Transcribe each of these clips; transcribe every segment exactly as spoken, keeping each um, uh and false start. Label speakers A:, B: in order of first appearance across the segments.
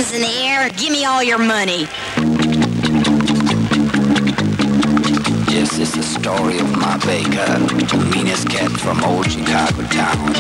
A: hands in the air. Give me all your money.
B: This is the story of Ma Baker, the meanest cat from old Chicago town.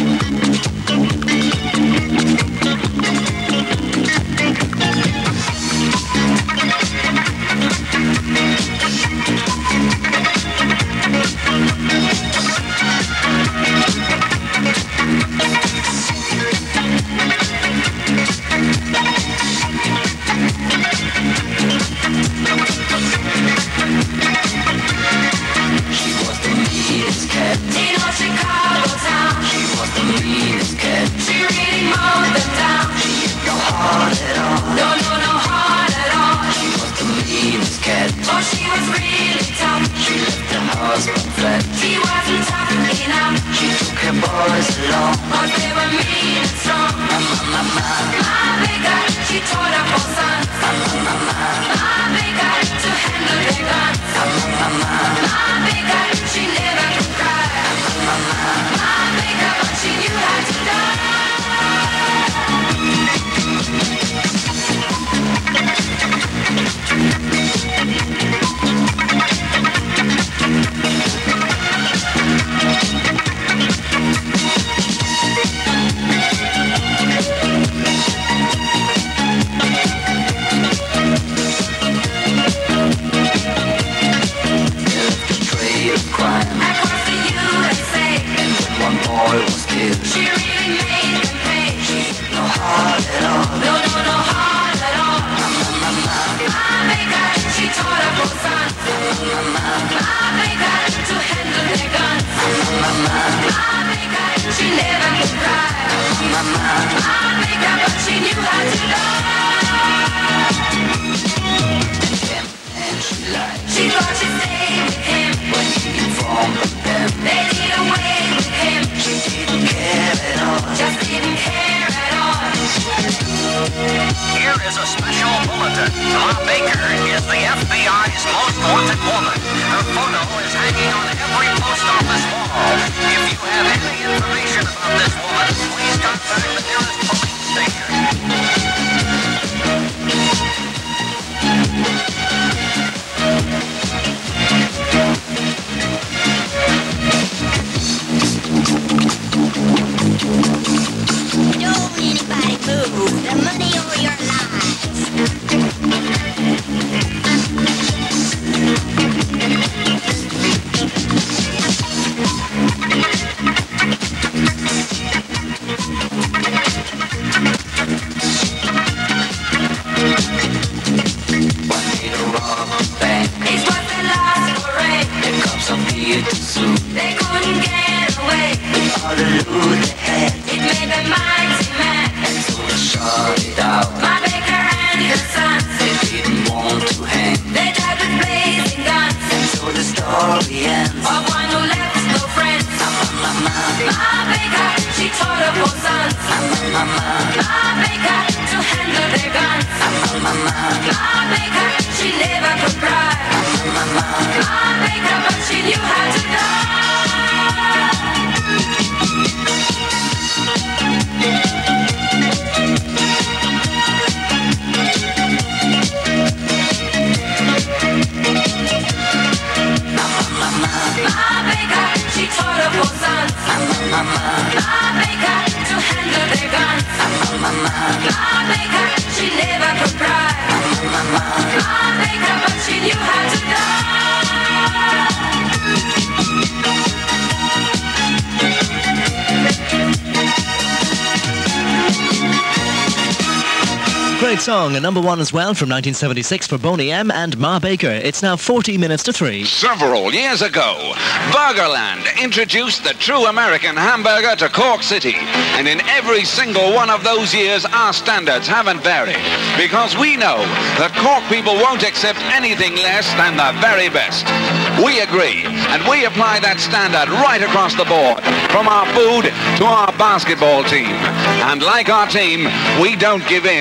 C: Great song, and number one as well from nineteen seventy-six for Boney M and Ma Baker. It's now forty minutes to three.
D: Several years ago, Burgerland introduced the true American hamburger to Cork City. And in every single one of those years, our standards haven't varied. Because we know that Cork people won't accept anything less than the very best. We agree, and we apply that standard right across the board, from our food to our basketball team. And like our team, we don't give in to competition.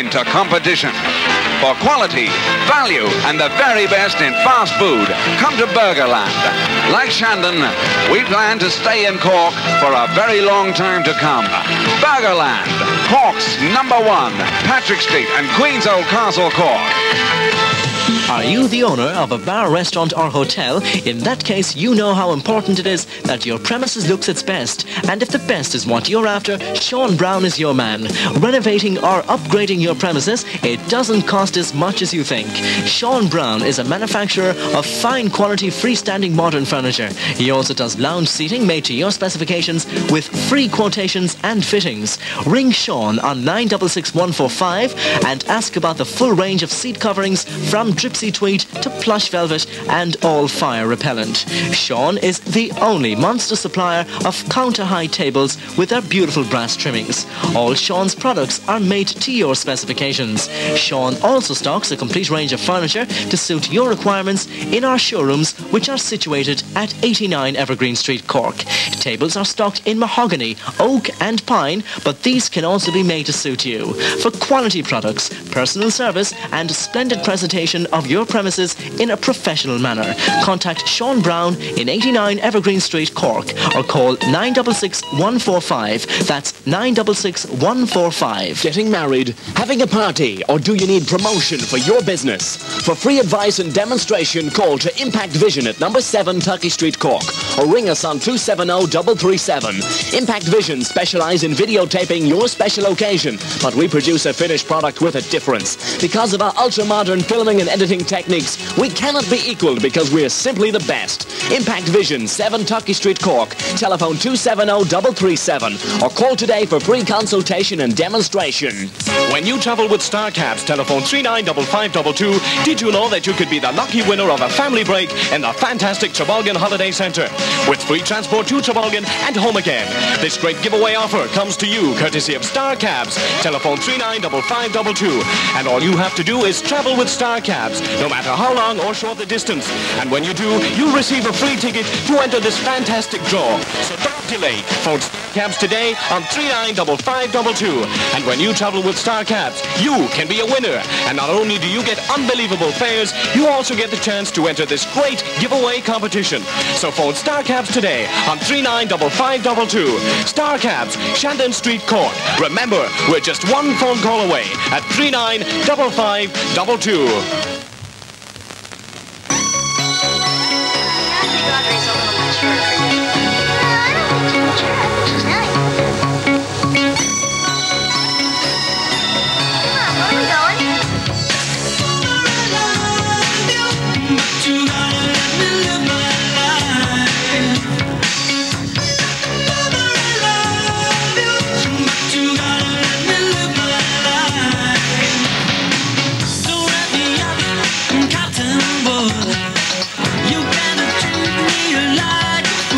D: competition. For quality, value, and the very best in fast food, come to Burgerland. Like Shandon, we plan to stay in Cork for a very long time to come. Burgerland, Cork's number one, Patrick Street and Queen's Old Castle, Cork.
C: Are you the owner of a bar, restaurant or hotel? In that case, you know how important it is that your premises looks its best. And if the best is what you're after, Sean Brown is your man. Renovating or upgrading your premises, it doesn't cost as much as you think. Sean Brown is a manufacturer of fine quality freestanding modern furniture. He also does lounge seating made to your specifications with free quotations and fittings. Ring Sean on nine six six one four five and ask about the full range of seat coverings from Gypsy tweed to plush velvet and all fire repellent. Sean is the only monster supplier of counter-high tables with their beautiful brass trimmings. All Sean's products are made to your specifications. Sean also stocks a complete range of furniture to suit your requirements in our showrooms, which are situated at eighty-nine Evergreen Street, Cork. Tables are stocked in mahogany, oak and pine, but these can also be made to suit you. For quality products, personal service and splendid presentation of your premises in a professional manner, contact Sean Brown in eighty-nine Evergreen Street, Cork, or call nine six six one four five. That's nine six six one four five.
E: Getting married, having a party, or do you need promotion for your business? For free advice and demonstration, call to Impact Vision at number seven Turkey Street, Cork, or ring us on two seven zero three three seven. Impact Vision specialise in videotaping your special occasion, but we produce a finished product with a difference. Because of our ultra-modern filming and editing techniques, we cannot be equaled because we're simply the best. Impact Vision, seven Turkey Street, Cork. Telephone two seven zero three three seven or call today for free consultation and demonstration.
F: When you travel with Star Cabs, telephone three nine five five two two. Did you know that you could be the lucky winner of a family break in the fantastic Trabolgan Holiday Centre with free transport to Trabolgan and home again? This great giveaway offer comes to you courtesy of Star Cabs. Telephone three nine five five two two. And all you have to do is travel with Star Cabs, no matter how long or short the distance. And when you do, you'll receive a free ticket to enter this fantastic draw. So don't delay. Phone Star Cabs today on three nine five five two two. And when you travel with Star Cabs, you can be a winner. And not only do you get unbelievable fares, you also get the chance to enter this great giveaway competition. So phone Star Cabs today on three nine five five two two. Star Cabs, Shandon Street, Cork. Remember, we're just one phone call away at three nine five five two two.
G: You gotta treat me like a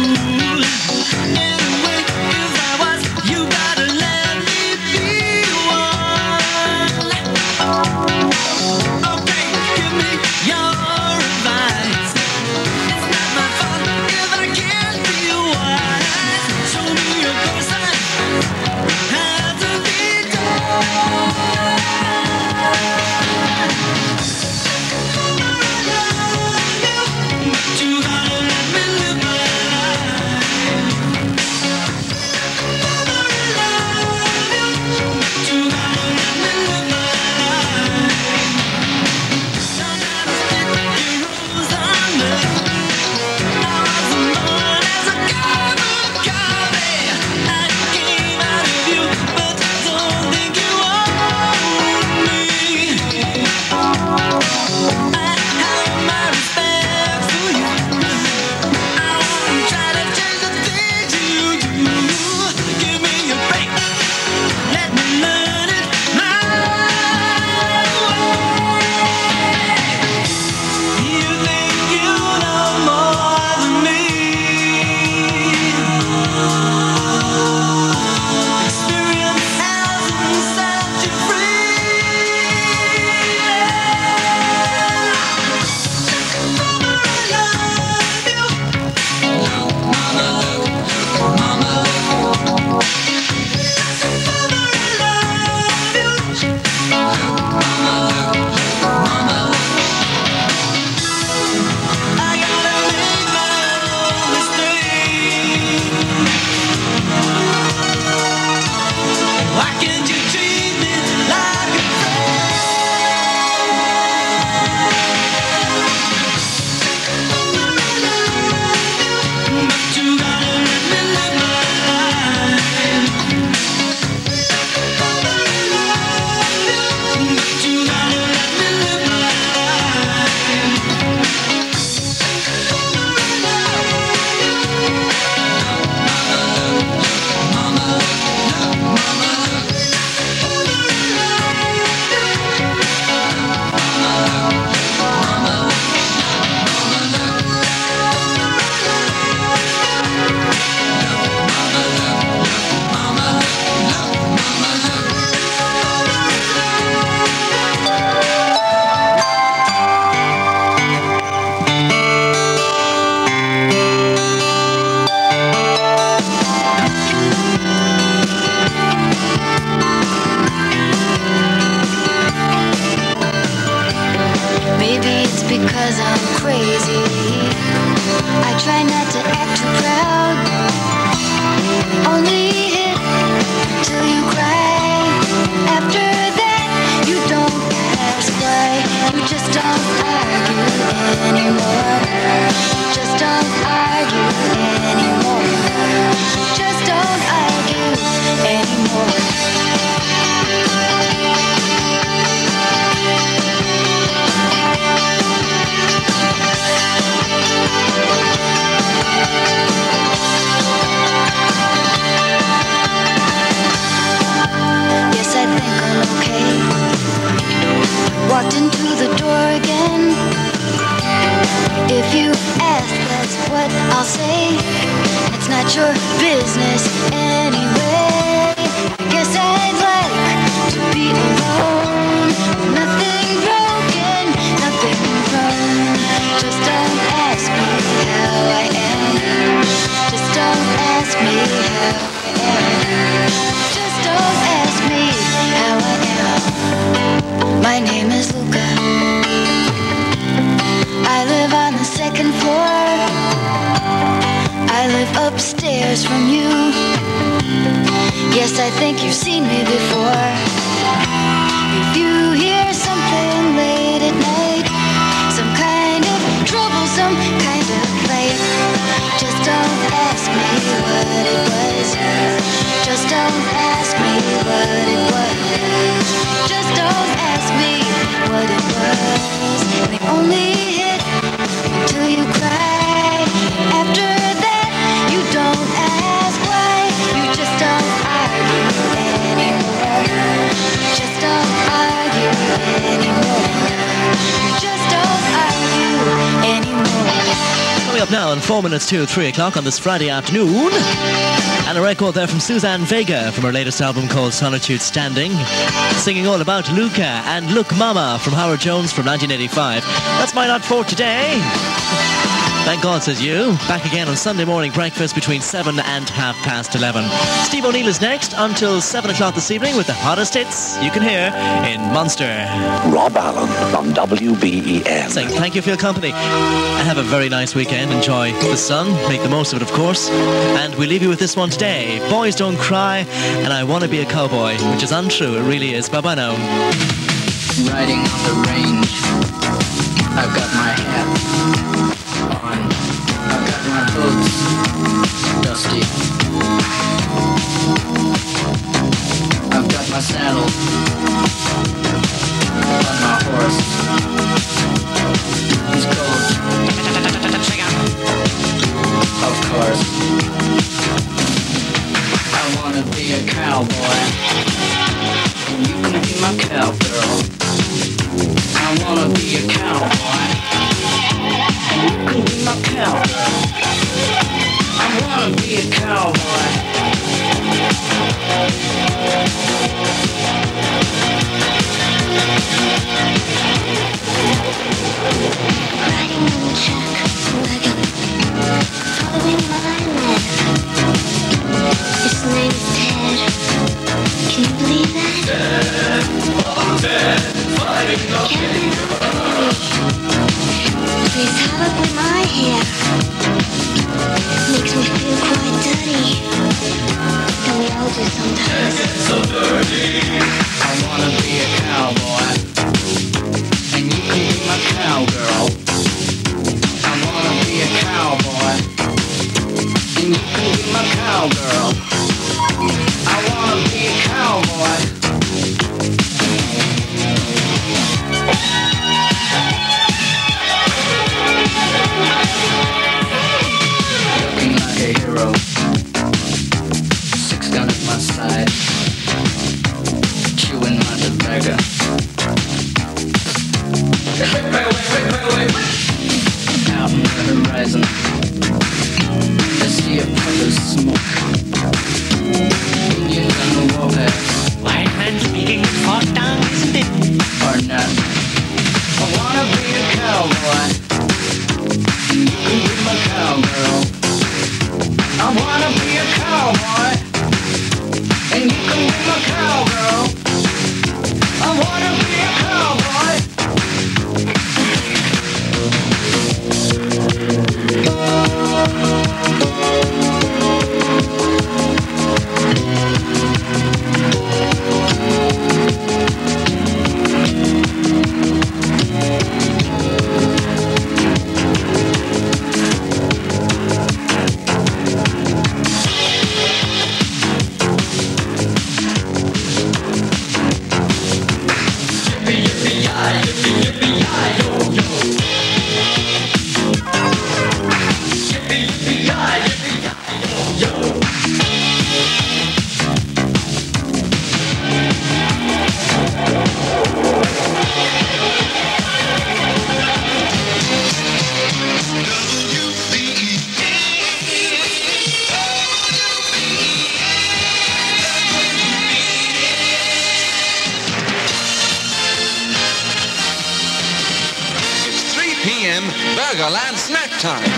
G: ask, that's what I'll say. It's not your business anyway. I guess I'd like to be alone. Nothing broken, nothing wrong. Just don't ask me how I am. Just don't ask me how I am. Just don't ask me how I am. My name is Luca. I live on the second floor. I live upstairs from you. Yes, I think you've seen me before. If you hear something late at night, some kind of troublesome kind of fight, just don't ask me what it was. Just don't ask me what it was. Just don't ask me what it was. They only hit until you cry. After that, you don't ask why. You just don't argue anymore. Just don't argue anymore. You just don't argue anymore.
C: Coming up now in four minutes to three o'clock on this Friday afternoon. And a record there from Suzanne Vega from her latest album called Solitude Standing, singing all about Luca and Look Mama from Howard Jones from nineteen eighty-five. That's my lot for today. Thank God, says you. Back again on Sunday morning breakfast between seven and half past eleven. Steve O'Neill is next until seven o'clock this evening with the hottest hits you can hear in Munster.
H: Rob Allen on W B E N.
C: Saying thank you for your company and have a very nice weekend. Enjoy the sun, make the most of it, of course. And we leave you with this one today. Boys Don't Cry and I Want to Be a Cowboy, which is untrue, it really is. Bye bye now.
B: Riding on the range, I've got my hat on, I've got my boots dusty, I've got my saddle on my horse, he's cold, of course, I wanna be a cowboy, and you can be my cowgirl. I wanna be a cowboy, and you can be my cowgirl. I wanna be a cowboy.
G: Riding on the track, wagon, following my man. His name is Ted. Can you believe that? Ted, oh Ted, fighting up in your Please have up with my hair. Makes me feel quite dirty. And we all do sometimes. It gets so dirty.
B: I wanna be a cowboy, and you can be my cowgirl. I wanna be a cowboy, and you can be my cowgirl. I wanna be a cowboy. Looking like a hero, six gun at my side, chewing my tobacco. Out on the horizon, I see a puff of smoke. Indians on the warpath.
I: White man speaking with fork tongue, isn't it?
B: Or not. I wanna be a cowboy, and you can be my cowgirl. I wanna be a cowboy, and you can be my cowgirl. I wanna be a cowboy.
D: M Burgerland Snack Time.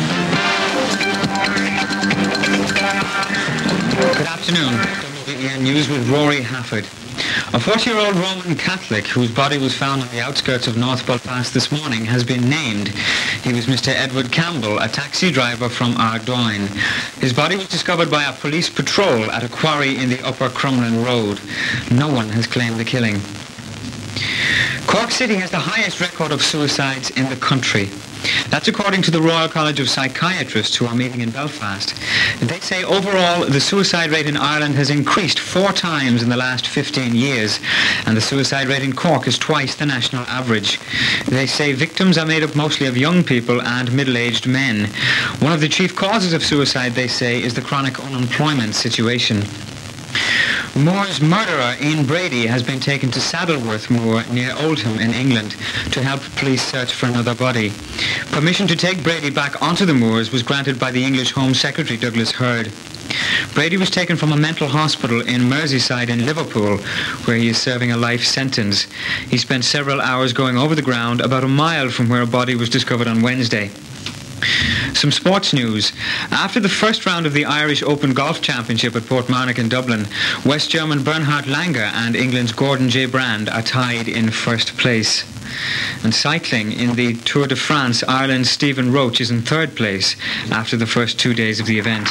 J: Good afternoon. W B E N News with Rory Hafford. A forty-year-old Roman Catholic whose body was found on the outskirts of North Belfast this morning has been named. He was Mister Edward Campbell, a taxi driver from Ardoyne. His body was discovered by a police patrol at a quarry in the Upper Crumlin Road. No one has claimed the killing. Cork City has the highest record of suicides in the country. That's according to the Royal College of Psychiatrists who are meeting in Belfast. They say overall the suicide rate in Ireland has increased four times in the last fifteen years, and the suicide rate in Cork is twice the national average. They say victims are made up mostly of young people and middle-aged men. One of the chief causes of suicide, they say, is the chronic unemployment situation. Moore's murderer, Ian Brady, has been taken to Saddleworth Moor near Oldham in England to help police search for another body. Permission to take Brady back onto the moors was granted by the English Home Secretary Douglas Hurd. Brady was taken from a mental hospital in Merseyside in Liverpool, where he is serving a life sentence. He spent several hours going over the ground about a mile from where a body was discovered on Wednesday. Some sports news. After the first round of the Irish Open Golf Championship at Portmarnock in Dublin, West German Bernhard Langer and England's Gordon J. Brand are tied in first place. And cycling, in the Tour de France, Ireland's Stephen Roach is in third place after the first two days of the event.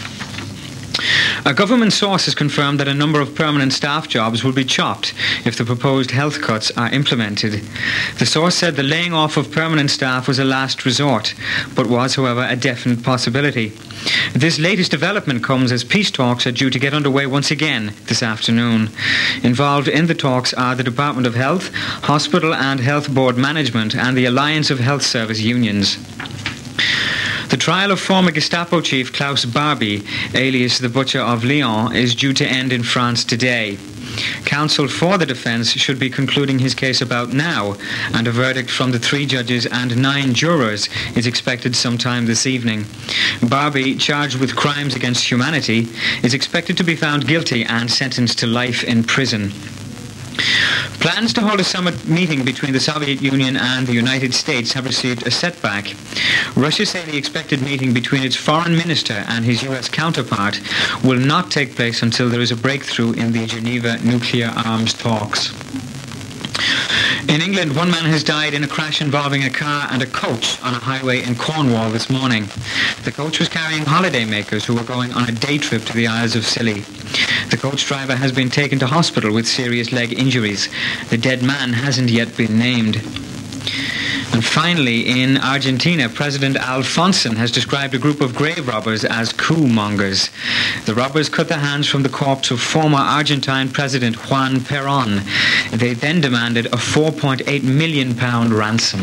J: A government source has confirmed that a number of permanent staff jobs will be chopped if the proposed health cuts are implemented. The source said the laying off of permanent staff was a last resort, but was, however, a definite possibility. This latest development comes as peace talks are due to get underway once again this afternoon. Involved in the talks are the Department of Health, Hospital and Health Board Management, and the Alliance of Health Service Unions. The trial of former Gestapo chief Klaus Barbie, alias the Butcher of Lyon, is due to end in France today. Counsel for the defence should be concluding his case about now, and a verdict from the three judges and nine jurors is expected sometime this evening. Barbie, charged with crimes against humanity, is expected to be found guilty and sentenced to life in prison. Plans to hold a summit meeting between the Soviet Union and the United States have received a setback. Russia say the expected meeting between its foreign minister and his U S counterpart will not take place until there is a breakthrough in the Geneva nuclear arms talks. In England, one man has died in a crash involving a car and a coach on a highway in Cornwall this morning. The coach was carrying holidaymakers who were going on a day trip to the Isles of Scilly. The coach driver has been taken to hospital with serious leg injuries. The dead man hasn't yet been named. And finally, in Argentina, President Alfonso has described a group of grave robbers as coup mongers. The robbers cut their hands from the corpse of former Argentine President Juan Perón. They then demanded a four point eight million pound ransom.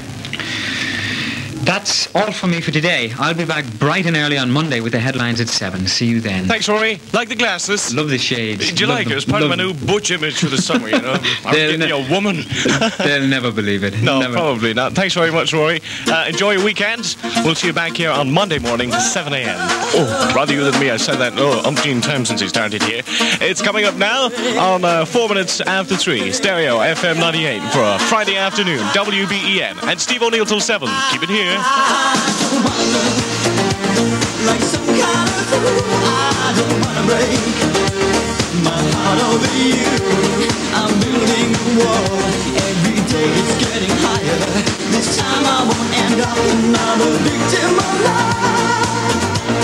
J: That's all from me for today. I'll be back bright and early on Monday with the headlines at seven. See you then.
F: Thanks, Rory. Like the glasses?
J: Love the shades.
F: Do you
J: Love
F: like
J: them.
F: it? It's part
J: Love
F: of my new butch image for the summer, you know. I'm
J: They'll
F: getting
J: ne-
F: you a woman.
J: They'll never believe it.
F: No,
J: never.
F: probably not. Thanks very much, Rory. Uh, enjoy your weekend. We'll see you back here on Monday morning at seven a.m. Oh, rather you than me. I said that oh, umpteen times since he started here. It's coming up now on uh, four minutes after three. Stereo F M ninety-eight for a Friday afternoon. W B E N. And Steve O'Neill till seven. Keep it here.
B: Like some kind of fool, I don't wanna break my heart over you. I'm building a wall. Every day it's getting higher. This time I won't end up another victim of love.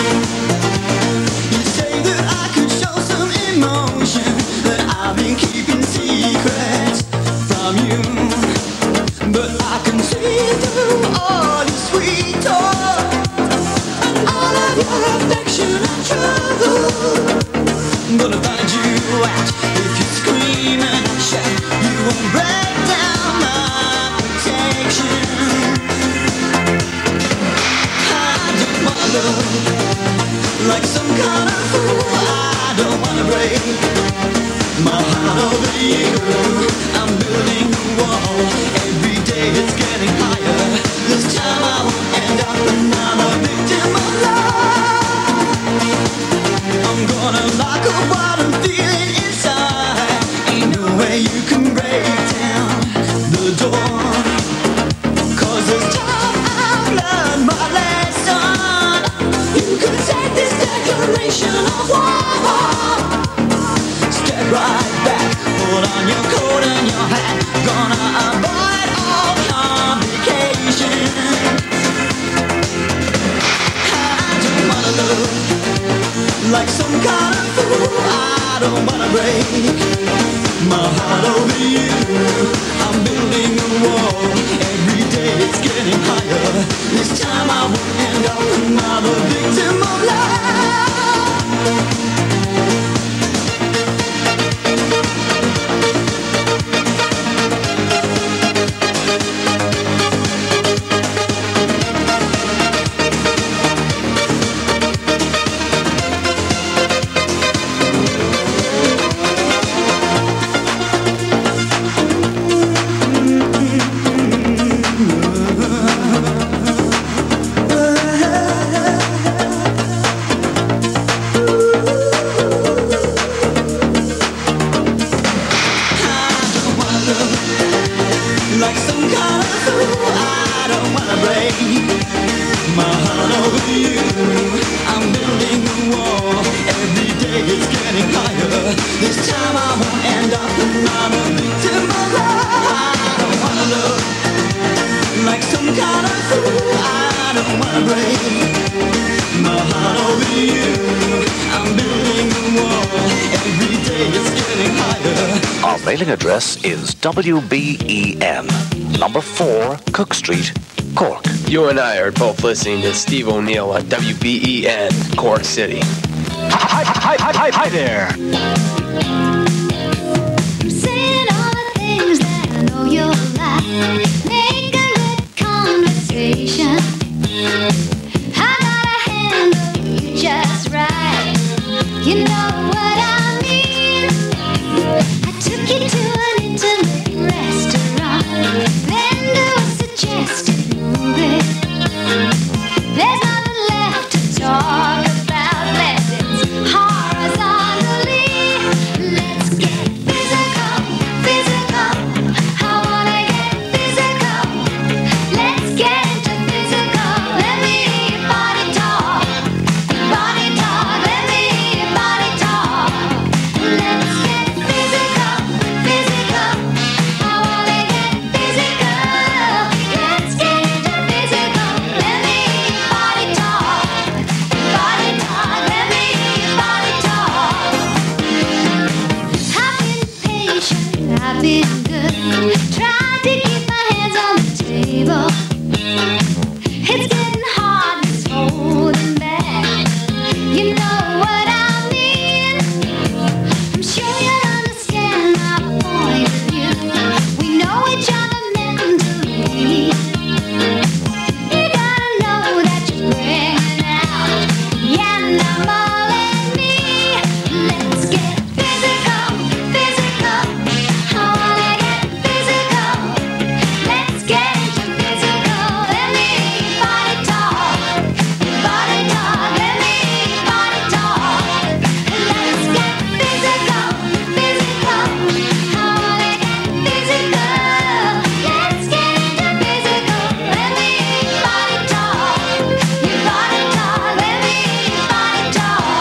B: You say that I could show some emotion, that I've been keeping secrets from you, but I can see through all your sweet talk, all of your affection and trouble. Gonna find you out if you scream and shout. You won't break down my protection. I don't
K: break my heart over you. I'm building a wall. Every day it's getting higher.
H: Our mailing address is W B E N, number four, Cook Street, Cork.
L: You and I are both listening to Steve O'Neill on W B E N, Cork City.
M: Hi, hi, hi, hi, hi there.
G: I'm saying all the things that I know you'll like. Make a good conversation. I gotta handle you just right. You know what I mean. I took you to an intimate restaurant, then to a suggested movie. There's nothing left to talk about. Lessons horizontally. Let's get physical, physical. I wanna get physical. Let's get into physical. Let me hear your body talk. Body talk. Let me hear your body talk. Let's get physical, physical. I wanna get physical. Let's get into physical. Let me hear your body talk. Body talk. Let me hear your body talk. I've been patient. I've been good. Tried to keep my hands on the table. It's getting hard, it's holding back. You know what I mean. I'm sure you'll understand my point of view. We know each other mentally. You gotta know that you're bringing out the animal in me. Let's get physical, physical. I wanna get physical. Let's get into physical. Let me hear your body talk. Body talk. Let me hear your body talk. Let's get physical, physical. I wanna get physical. Let's get into physical. Let me hear your body talk. Your body talk. Let me hear your body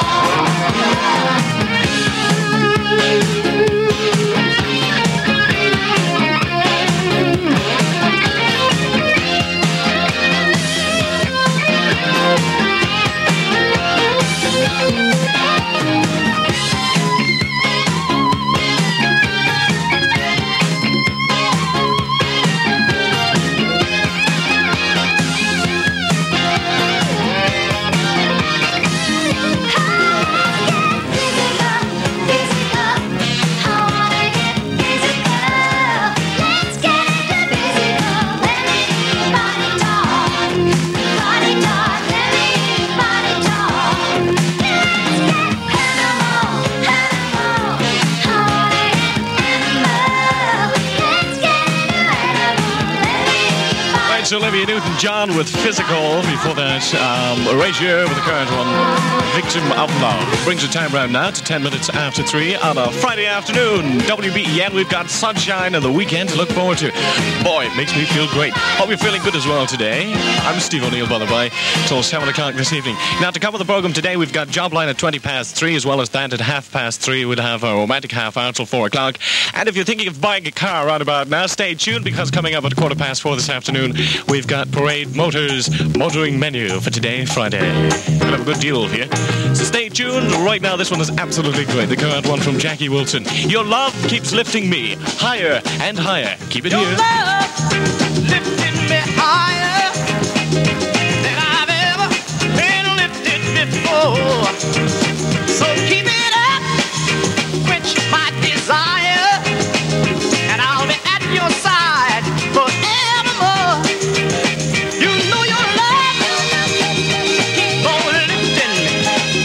F: It's Olivia Newton-John with Physical. Before that, um, Erasure with the current one, Victim of Love. Brings the time round now to ten minutes after three on a Friday afternoon. W B E N, we've got sunshine and the weekend to look forward to. Boy, it makes me feel great. Hope you're feeling good as well today. I'm Steve O'Neill, by the way, till seven o'clock this evening. Now, to cover the program today, we've got Jobline at twenty past three, as well as that at half past three. We'll have a romantic half hour till four o'clock. And if you're thinking of buying a car right about now, stay tuned, because coming up at quarter past four this afternoon, we've got Parade Motors motoring menu for today, Friday. We'll have a good deal here. So stay tuned. Right now, this one is absolutely great. The current one from Jackie Wilson. Your love keeps lifting me higher and higher. Keep it
K: Your
F: here.
K: love lifting me higher than I've ever been lifted before. So keep it up, quench my desire, and I'll be at your side forevermore. You know your love keep on lifting me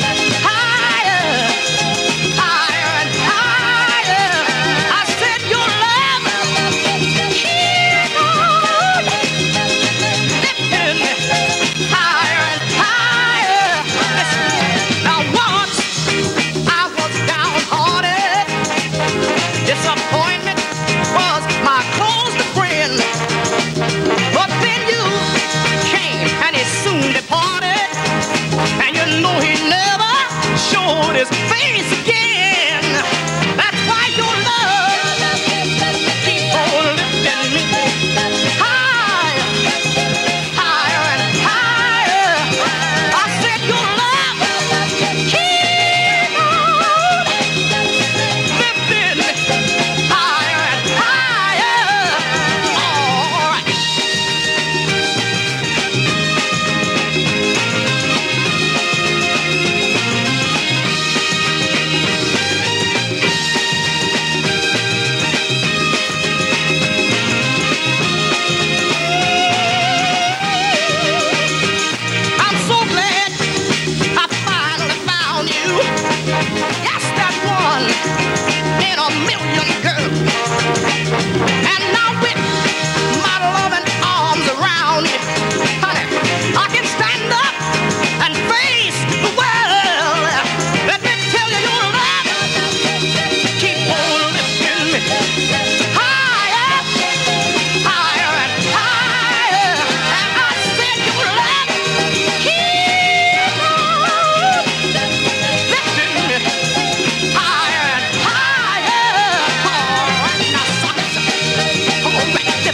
K: higher, higher and higher. I said your love keep on lifting me higher and higher. Listen, now once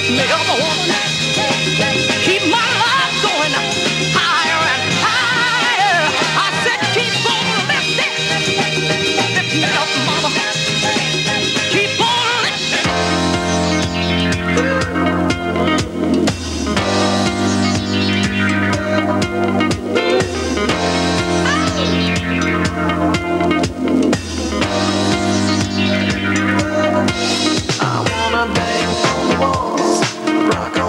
K: lift me up, woman. Keep my love going higher and higher. I said keep on lifting, lift me up, mama. Keep on lifting.
N: I wanna dance on the walls, rock on